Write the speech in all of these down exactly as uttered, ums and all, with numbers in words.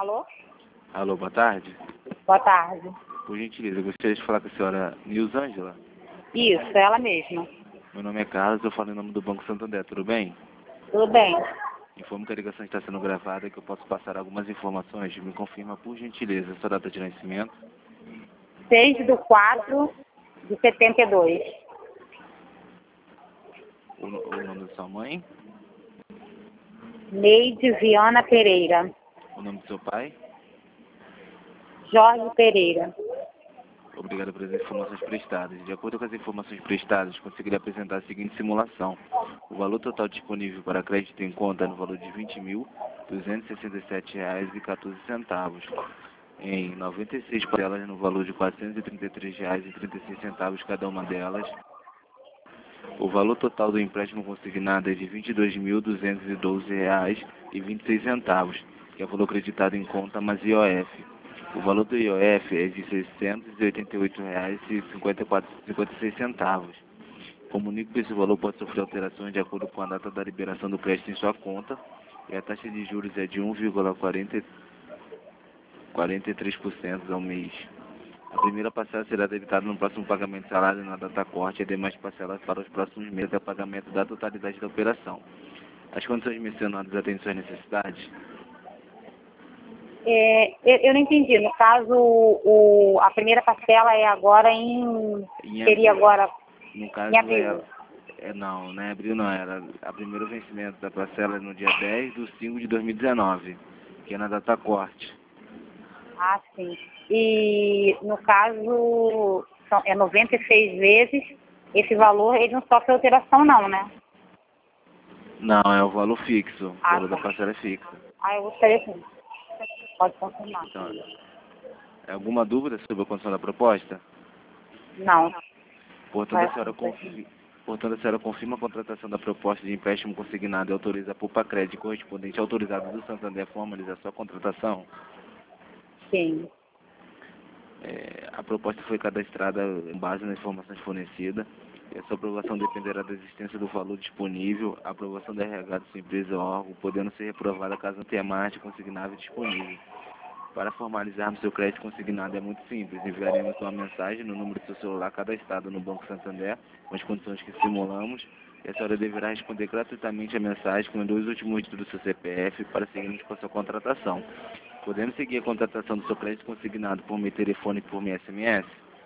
Alô? Alô, boa tarde. Boa tarde. Por gentileza, eu gostaria de falar com a senhora Nilzângela. Isso, ela mesma. Meu nome é Carlos, eu falo em nome do Banco Santander, tudo bem? Tudo bem. Informo que a ligação está sendo gravada e que eu posso passar algumas informações. Me confirma, por gentileza, a sua data de nascimento. seis de quatro de setenta e dois. O, o nome da sua mãe, Neide Viana Pereira. o nome do seu pai. Jorge Pereira. Obrigado pelas informações prestadas. De acordo com as informações prestadas, conseguirei apresentar a seguinte simulação. O valor total disponível para crédito em conta é no valor de vinte mil duzentos e sessenta e sete reais e quatorze centavos, em noventa e seis parcelas no valor de quatrocentos e trinta e três reais e trinta e seis centavos cada uma delas. O valor total do empréstimo consignado é de vinte e dois mil duzentos e doze reais e vinte e seis centavos, que é o valor acreditado em conta mais I O F. O valor do I O F é de seiscentos e oitenta e oito reais e cinquenta e seis centavos. Comunico que esse valor pode sofrer alterações de acordo com a data da liberação do crédito em sua conta e a taxa de juros é de um vírgula quarenta e três por cento ao mês. A primeira parcela será debitada no próximo pagamento de salário na data corte e demais parcelas para os próximos meses até o pagamento da totalidade da operação. As condições mencionadas atendem suas necessidades? É, eu, eu não entendi. No caso, o, a primeira parcela é agora em... Em Seria abril. agora No caso, em abril. é, é, não, não é abril não, era a primeiro vencimento da parcela é no dia dez de cinco de dois mil e dezenove, que é na data corte. Ah, sim. E, no caso, são, é noventa e seis vezes. Esse valor, ele não sofre alteração, não, né? Não, é o valor fixo, o Ah, valor da tá. parcela é fixa. Ah, eu gostaria sim. Pode confirmar. Então, é alguma dúvida sobre a condição da proposta? Não. Portanto, Vai a senhora confirma, portanto, a senhora confirma a contratação da proposta de empréstimo consignado e autoriza a Poupa Crédito correspondente autorizado do Santander a formalizar sua contratação? Sim. É, a proposta foi cadastrada em base nas informações fornecidas. E a sua aprovação dependerá da existência do valor disponível, a aprovação da R H da sua empresa ou órgão, podendo ser reprovada caso não tenha margem consignável disponível. Para formalizarmos seu crédito consignado é muito simples. Enviaremos uma mensagem no número do seu celular cadastrado no Banco Santander, com as condições que simulamos, e a senhora deverá responder gratuitamente a mensagem com os dois últimos dígitos do seu C P F para seguirmos com a sua contratação. Podemos seguir a contratação do seu crédito consignado por meio telefônico e por meio S M S?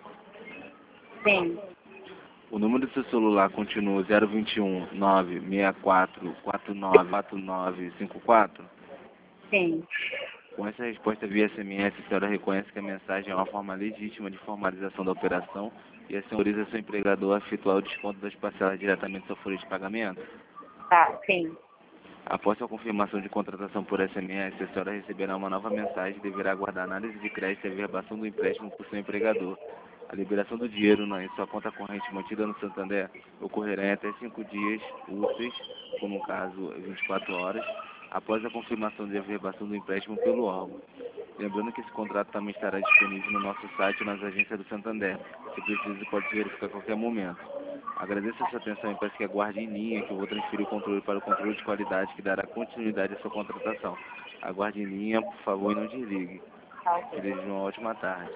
Sim. O número do seu celular continua zero dois um nove seis quatro quatro nove quatro nove cinco quatro? Sim. Com essa resposta via S M S, a senhora reconhece que a mensagem é uma forma legítima de formalização da operação e a senhora autoriza seu empregador a efetuar o desconto das parcelas diretamente da sua folha de pagamento? Tá, sim. Após a confirmação de contratação por S M S, a senhora receberá uma nova mensagem e deverá aguardar análise de crédito e averbação do empréstimo por seu empregador. A liberação do dinheiro na, em sua conta corrente mantida no Santander ocorrerá em até cinco dias úteis, como no caso vinte e quatro horas, após a confirmação de averbação do empréstimo pelo órgão. Lembrando que esse contrato também estará disponível no nosso site ou nas agências do Santander. Se preciso, pode se verificar a qualquer momento. Agradeço a sua atenção e peço que aguarde em linha que eu vou transferir o controle para o controle de qualidade que dará continuidade à sua contratação. Aguarde em linha, por favor, e não desligue. Tá, ok. Te desejo uma ótima tarde.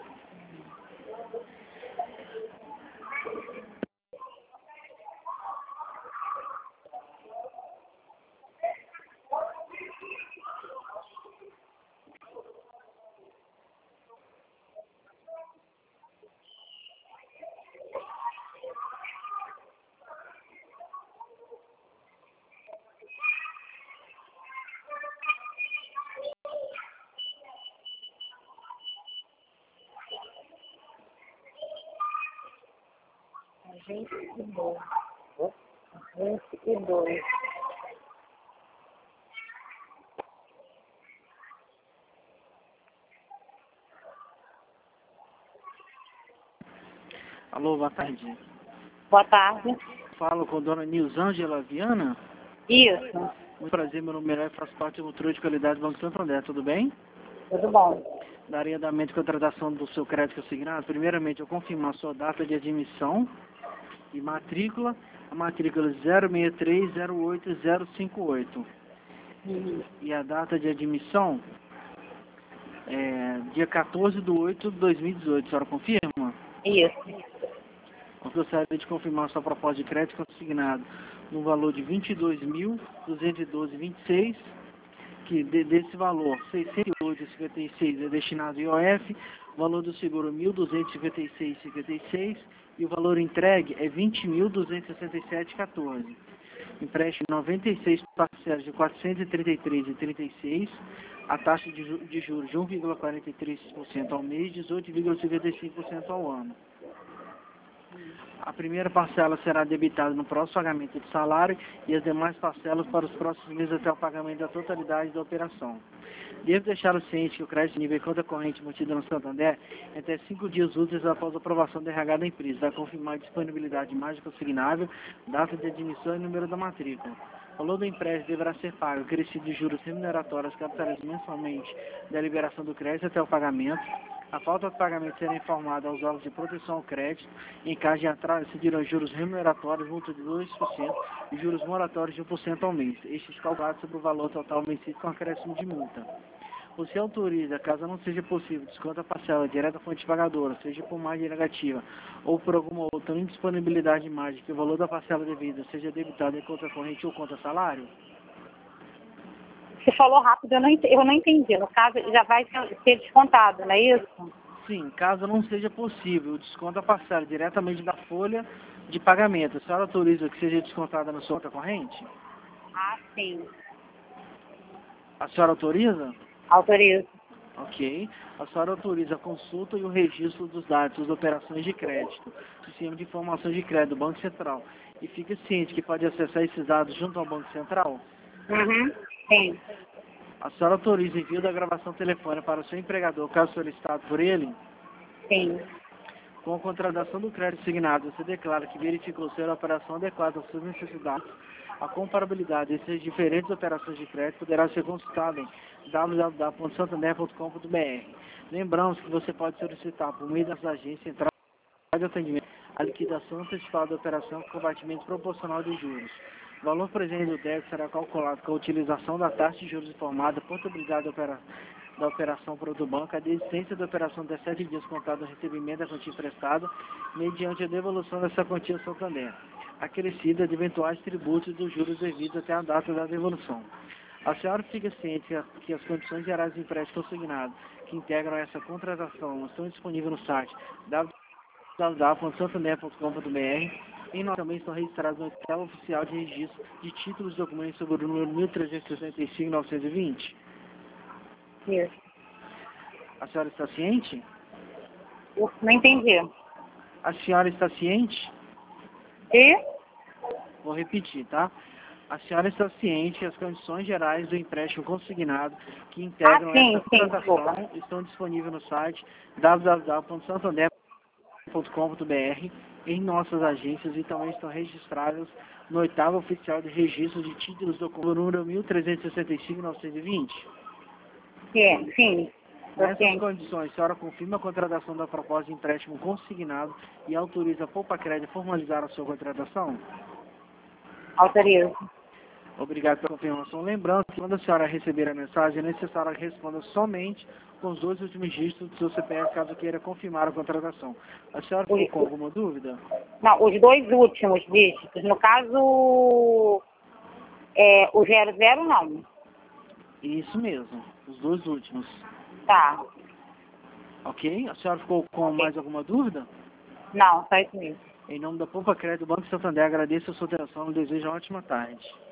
vinte e dois. vinte e dois. Alô, boa tarde. Boa tarde. Falo com a dona Nilzângela Viana. Isso. Muito prazer, meu nome é Léo, faço parte do controle de qualidade do Banco Santander, tudo bem? Tudo bom. Daria andamento de contratação do seu crédito consignado. Primeiramente, eu confirmo a sua data de admissão e matrícula, a matrícula zero seis três zero oito zero cinco oito. Uhum. E a data de admissão É, dia quatorze de oito de dois mil e dezoito, a senhora confirma? Isso. Eu gostaria de confirmar a sua proposta de crédito consignado no valor de vinte e dois mil, duzentos e doze vírgula vinte e seis, que de, desse valor, seiscentos e oito vírgula cinquenta e seis é destinado ao I O F, o valor do seguro mil duzentos e cinquenta e seis vírgula cinquenta e seis e o valor entregue é vinte mil duzentos e sessenta e sete vírgula quatorze. Empréstimo noventa e seis parcelas de quatrocentos e trinta e três vírgula trinta e seis, a taxa de, ju de juros de um vírgula quarenta e três por cento ao mês, dezoito vírgula cinquenta e cinco por cento ao ano. A primeira parcela será debitada no próximo pagamento de salário e as demais parcelas para os próximos meses até o pagamento da totalidade da operação. Devo deixar o ciente que o crédito de nível de conta corrente mantido no Santander é até cinco dias úteis após a aprovação do R H da empresa. Vai confirmar a disponibilidade de margem consignável, data de admissão e número da matrícula. O valor do empréstimo deverá ser pago, acrescido de juros remuneratórios capitalizados mensalmente da liberação do crédito até o pagamento. A falta de pagamento será informada aos órgãos de proteção ao crédito. Em caso de atraso, seguirão juros remuneratórios, multa de dois por cento e juros moratórios de um por cento ao mês. Estes calculados sobre o valor total vencido com acréscimo de multa. Você autoriza, caso não seja possível, desconto a parcela direta à fonte pagadora, seja por margem negativa ou por alguma outra indisponibilidade de margem, que o valor da parcela devida seja debitado em conta corrente ou conta salário? Você falou rápido, eu não, ent- eu não entendi. No caso, já vai ser ser descontado, não é isso? Sim, caso não seja possível, o desconto a parcela diretamente da folha de pagamento. A senhora autoriza que seja descontada na sua conta corrente? Ah, sim. A senhora autoriza? Autorizo. Ok. A senhora autoriza a consulta e o registro dos dados das operações de crédito, sistema de informações de crédito do Banco Central. E fica ciente que pode acessar esses dados junto ao Banco Central? Uhum. Sim. A senhora autoriza o envio da gravação telefônica para o seu empregador, caso solicitado por ele? Sim. Com a contratação do crédito signado, você declara que verificou ser a operação adequada às suas necessidades. A comparabilidade dessas diferentes operações de crédito poderá ser consultada em w w w ponto santander ponto com ponto b r. Lembramos que você pode solicitar, por meio das agências centrais de atendimento, a liquidação antecipada da operação com combatimento proporcional de juros. O valor presente do débito será calculado com a utilização da taxa de juros informada, portabilidade da operação, da operação para o banco, a desistência da operação de sete dias contado no recebimento da quantia emprestada, mediante a devolução dessa quantia ao Santander, acrescida de eventuais tributos dos juros devidos até a data da devolução. A senhora fica ciente que as condições gerais de empréstimo consignado que integram essa contratação estão disponíveis no site w w w ponto santander ponto com ponto b r e nós também estão registrados no Edital Oficial de Registro de Títulos e Documentos sobre o número mil trezentos e sessenta e cinco, novecentos e vinte. Isso. A senhora está ciente? Eu não entendi. A senhora está ciente? E? Vou repetir, tá? A senhora está ciente que as condições gerais do empréstimo consignado que integram Ah, sim, essa sim, contratação desculpa. estão disponíveis no site w w w ponto santander ponto com ponto b r, em nossas agências e também estão registradas no oitavo oficial de registro de títulos do número mil trezentos e sessenta e cinco, novecentos e vinte. Sim, sim. Nessas Sim. condições, a senhora confirma a contratação da proposta de empréstimo consignado e autoriza a Poupa Crédito a formalizar a sua contratação? Autorizo. Obrigado pela confirmação. Lembrando que quando a senhora receber a mensagem, é necessário que responda somente com os dois últimos dígitos do seu C P F, caso queira confirmar a contratação. A senhora ficou com alguma dúvida? Não, os dois últimos dígitos. No caso, é, o zero zero não. Isso mesmo, os dois últimos. Tá. Ok? A senhora ficou com Ok. mais alguma dúvida? Não, só isso mesmo. Em nome da Poupa Crédito do Banco Santander, agradeço a sua atenção e desejo uma ótima tarde.